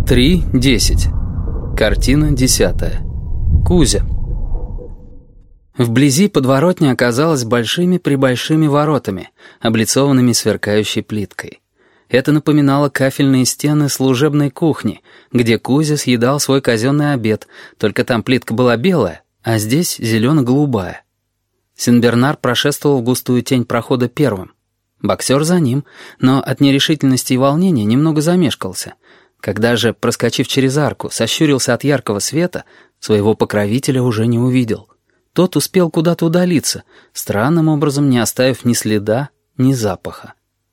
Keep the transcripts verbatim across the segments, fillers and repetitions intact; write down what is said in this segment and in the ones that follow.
три десять. Картина десятая. Кузя. Вблизи подворотня оказалась большими-пребольшими воротами, облицованными сверкающей плиткой. Это напоминало кафельные стены служебной кухни, где Кузя съедал свой казенный обед, только там плитка была белая, а здесь зелено-голубая. Сенбернар прошествовал в густую тень прохода первым. Боксер за ним, но от нерешительности и волнения немного замешкался. Когда же, проскочив через арку, сощурился от яркого света, своего покровителя уже не увидел. Тот успел куда-то удалиться, странным образом не оставив ни следа, ни запаха.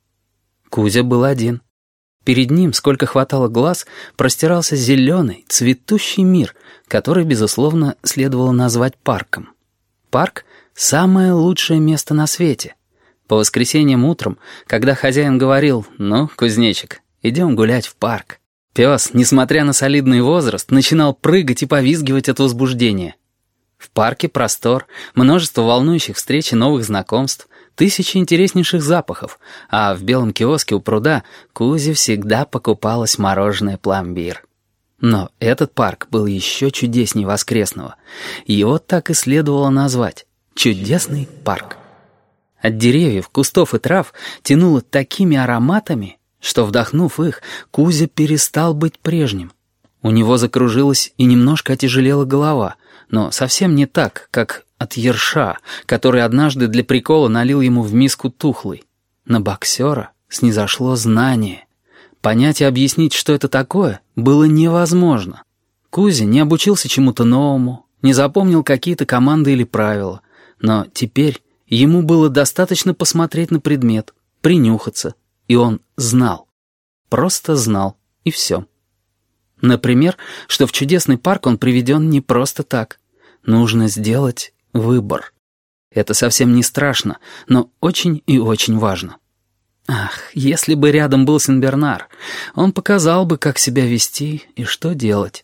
Кузя был один. Перед ним, сколько хватало глаз, простирался зеленый, цветущий мир, который, безусловно, следовало назвать парком. Парк — самое лучшее место на свете. По воскресеньям утром, когда хозяин говорил: «Ну, кузнечик, идем гулять в парк», пес, несмотря на солидный возраст, начинал прыгать и повизгивать от возбуждения. В парке простор, множество волнующих встреч и новых знакомств, тысячи интереснейших запахов, а в белом киоске у пруда Кузе всегда покупалось мороженое пломбир. Но этот парк был еще чудесней воскресного. Его так и следовало назвать — «Чудесный парк». От деревьев, кустов и трав тянуло такими ароматами, что, вдохнув их, Кузя перестал быть прежним. У него закружилась и немножко отяжелела голова, но совсем не так, как от ерша, который однажды для прикола налил ему в миску тухлый. На боксера снизошло знание. Понять и объяснить, что это такое, было невозможно. Кузя не обучился чему-то новому, не запомнил какие-то команды или правила, но теперь ему было достаточно посмотреть на предмет, принюхаться, и он знал. Просто знал, и все. Например, что в чудесный парк он приведен не просто так. Нужно сделать выбор. Это совсем не страшно, но очень и очень важно. Ах, если бы рядом был Сенбернар, он показал бы, как себя вести и что делать.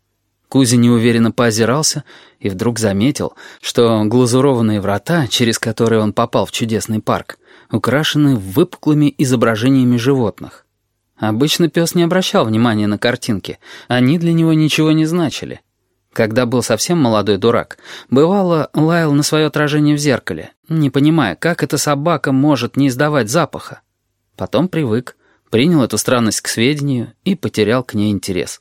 Кузя неуверенно поозирался и вдруг заметил, что глазурованные врата, через которые он попал в чудесный парк, украшены выпуклыми изображениями животных. Обычно пес не обращал внимания на картинки, они для него ничего не значили. Когда был совсем молодой дурак, бывало, лаял на свое отражение в зеркале, не понимая, как эта собака может не издавать запаха. Потом привык, принял эту странность к сведению и потерял к ней интерес.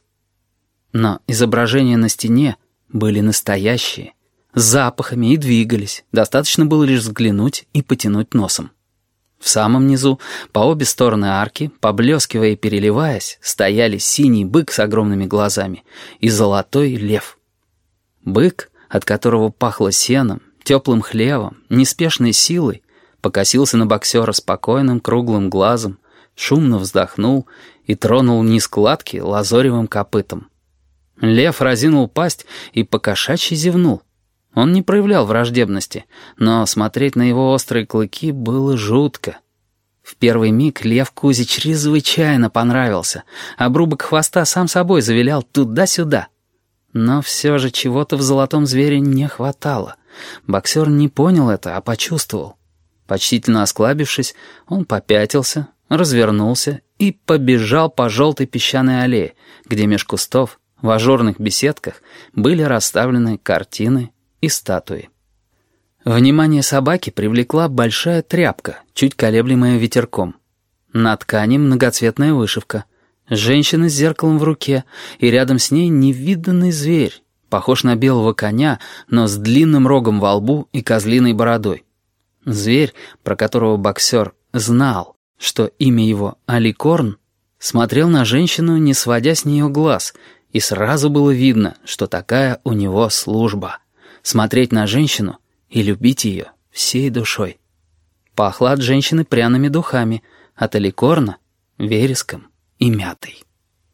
Но изображения на стене были настоящие, с запахами и двигались, достаточно было лишь взглянуть и потянуть носом. В самом низу, по обе стороны арки, поблескивая и переливаясь, стояли синий бык с огромными глазами и золотой лев. Бык, от которого пахло сеном, теплым хлевом, неспешной силой, покосился на боксера спокойным круглым глазом, шумно вздохнул и тронул низ кладки лазоревым копытом. Лев разинул пасть и покошачьи зевнул. Он не проявлял враждебности, но смотреть на его острые клыки было жутко. В первый миг лев Кузе чрезвычайно понравился. Обрубок хвоста сам собой завилял туда-сюда. Но все же чего-то в золотом звере не хватало. Боксер не понял это, а почувствовал. Почтительно осклабившись, он попятился, развернулся и побежал по желтой песчаной аллее, где меж кустов, в ажурных беседках, были расставлены картины и статуи. Внимание собаки привлекла большая тряпка, чуть колеблемая ветерком. На ткани многоцветная вышивка. Женщина с зеркалом в руке, и рядом с ней невиданный зверь, похож на белого коня, но с длинным рогом во лбу и козлиной бородой. Зверь, про которого боксер знал, что имя его Аликорн, смотрел на женщину, не сводя с нее глаз, и сразу было видно, что такая у него служба — смотреть на женщину и любить ее всей душой. Пахло от женщины пряными духами, от Аликорна — вереском и мятой.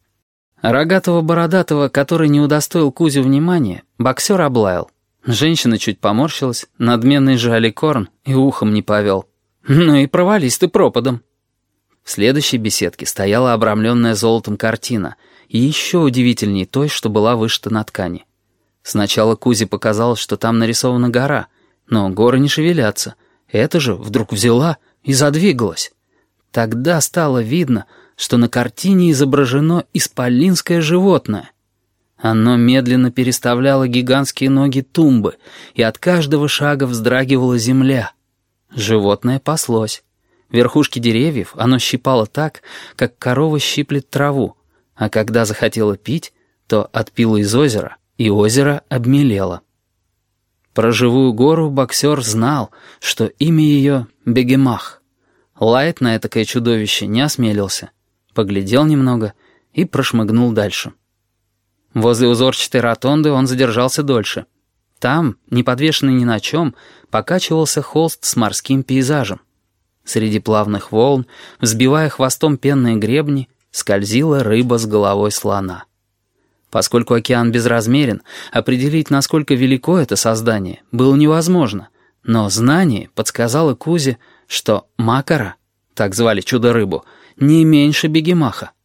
Рогатого бородатого, который не удостоил Кузю внимания, боксер облаял. Женщина чуть поморщилась, надменный же Аликорн и ухом не повел. «Ну и провались ты пропадом». В следующей беседке стояла обрамленная золотом картина, и еще удивительней той, что была вышита на ткани. Сначала Кузе показалось, что там нарисована гора, но горы не шевелятся. Это же вдруг взяла и задвигалась. Тогда стало видно, что на картине изображено исполинское животное. Оно медленно переставляло гигантские ноги тумбы, и от каждого шага вздрагивала земля. Животное паслось. Верхушки деревьев оно щипало так, как корова щиплет траву, а когда захотело пить, то отпило из озера, и озеро обмелело. Про живую гору боксер знал, что имя ее — Бегемах. Лаять на этакое чудовище не осмелился. Поглядел немного и прошмыгнул дальше. Возле узорчатой ротонды он задержался дольше. Там, не подвешенный ни на чем, покачивался холст с морским пейзажем. Среди плавных волн, взбивая хвостом пенные гребни, скользила рыба с головой слона. Поскольку океан безразмерен, определить, насколько велико это создание, было невозможно, но знание подсказало Кузе, что макара, так звали чудо-рыбу, не меньше бегемаха.